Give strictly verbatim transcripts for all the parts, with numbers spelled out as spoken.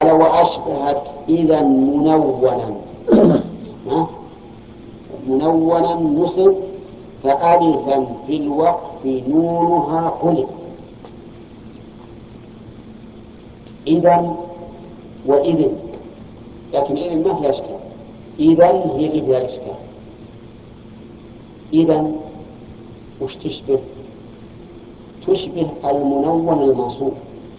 وأشبهت إذا منونا منونا نصب فألفا في الوقف نونها قلب. إذا وإذن، لكن إذن ما فيها إشكال، إذن هي اللي فيها إشكال. إذن وش تشبه؟ تشبه المنون المنصوب،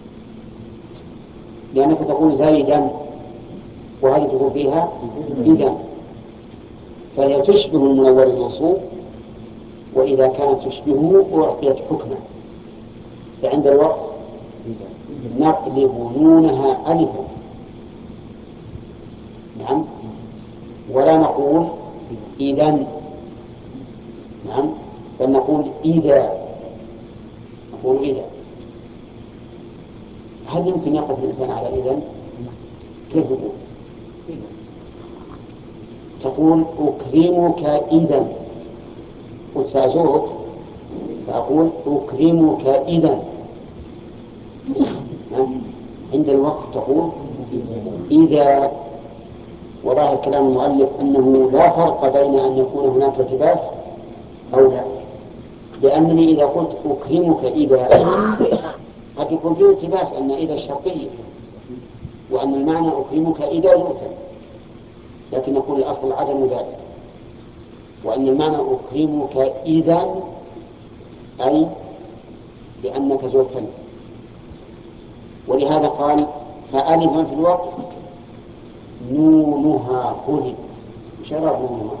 لأنك تقول زيدا وهذه تقول فيها إذن، فهي تشبه المنون المنصوب، وإذا كانت تشبهه أعطيت حكما، فعند الوقت نقلب نونها ألفا، نعم، ولا نقول إذن، نعم، بل نقول إذا، نقول إذا. هل يمكن يقف الإنسان على إذن؟ كيف يقول؟ تقول أكرمك إذن، وتسازوك فأقول أكرمك إذن، عند الوقت تقول إذا. وظاهر كلام المؤلف أنه لا فرق بين أن يكون هناك التباس أو لا، لأنني إذا قلت أكرمك إذا قد يكون فيه التباس أن إذا الشرطية، وأن المعنى أكرمك إذا يؤتى، لكن نقول الأصل عدم ذلك، وأن المعنى أكرمك إذا أي لأنك زرتني. ولهذا قال فألفا في الوقت نونها خذ. شراب نونها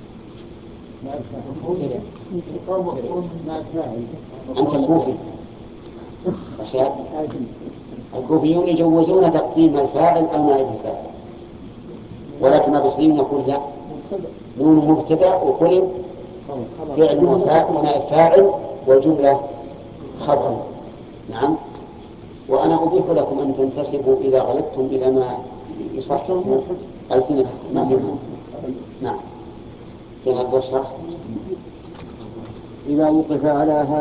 أنت كوفي، رشاد. الكوفيون يجوزون تقديم الفاعل أو نائب الفاعل، ولكن البصريون يقول لا، نون مبتدأ وقلب فعل ونائب فاعل والجملة خبر. نعم. وأنا أبيح لكم أن تنتسبوا إذا غلطتم إلى ما يصحكم ألسنتكم. نعم. كما تشرح إذا وقف على